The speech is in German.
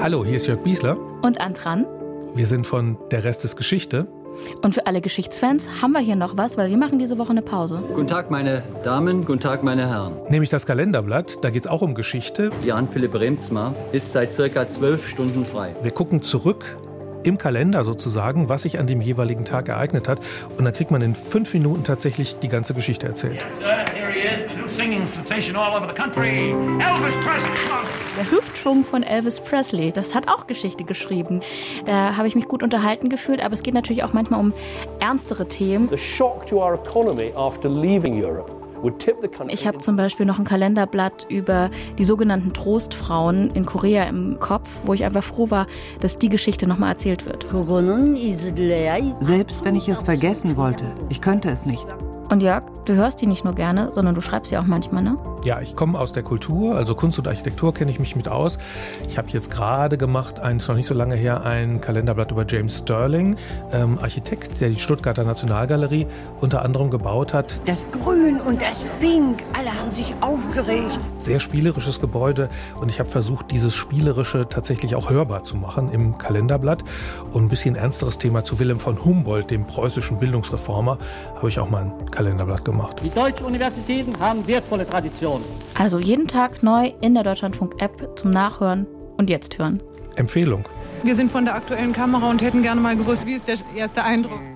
Hallo, hier ist Jörg Biesler. Und Antran. Wir sind von Der Rest ist Geschichte. Und für alle Geschichtsfans haben wir hier noch was, weil wir machen diese Woche eine Pause. Guten Tag, meine Damen, guten Tag, meine Herren. Nämlich das Kalenderblatt, da geht es auch um Geschichte. Jan-Philipp Reemtsma ist seit circa 12 Stunden frei. Wir gucken zurück im Kalender sozusagen, was sich an dem jeweiligen Tag ereignet hat. Und dann kriegt man in 5 Minuten tatsächlich die ganze Geschichte erzählt. Der Hüftschwung von Elvis Presley, das hat auch Geschichte geschrieben. Da habe ich mich gut unterhalten gefühlt, aber es geht natürlich auch manchmal um ernstere Themen. The shock to our economy after leaving Europe. Ich habe zum Beispiel noch ein Kalenderblatt über die sogenannten Trostfrauen in Korea im Kopf, wo ich einfach froh war, dass die Geschichte nochmal erzählt wird. Selbst wenn ich es vergessen wollte, ich könnte es nicht. Und Jörg, du hörst die nicht nur gerne, sondern du schreibst sie auch manchmal, ne? Ja, ich komme aus der Kultur, also Kunst und Architektur kenne ich mich mit aus. Ich habe jetzt gerade gemacht, ist noch nicht so lange her, ein Kalenderblatt über James Sterling, Architekt, der die Stuttgarter Nationalgalerie unter anderem gebaut hat. Das Grün und das Pink, alle haben sich aufgeregt. Sehr spielerisches Gebäude und ich habe versucht, dieses Spielerische tatsächlich auch hörbar zu machen im Kalenderblatt. Und ein bisschen ernsteres Thema zu Wilhelm von Humboldt, dem preußischen Bildungsreformer, habe ich auch mal ein Kalenderblatt gemacht. Die deutschen Universitäten haben wertvolle Traditionen. Also jeden Tag neu in der Deutschlandfunk-App zum Nachhören und jetzt hören. Empfehlung. Wir sind von der Aktuellen Kamera und hätten gerne mal gewusst, wie ist der erste Eindruck?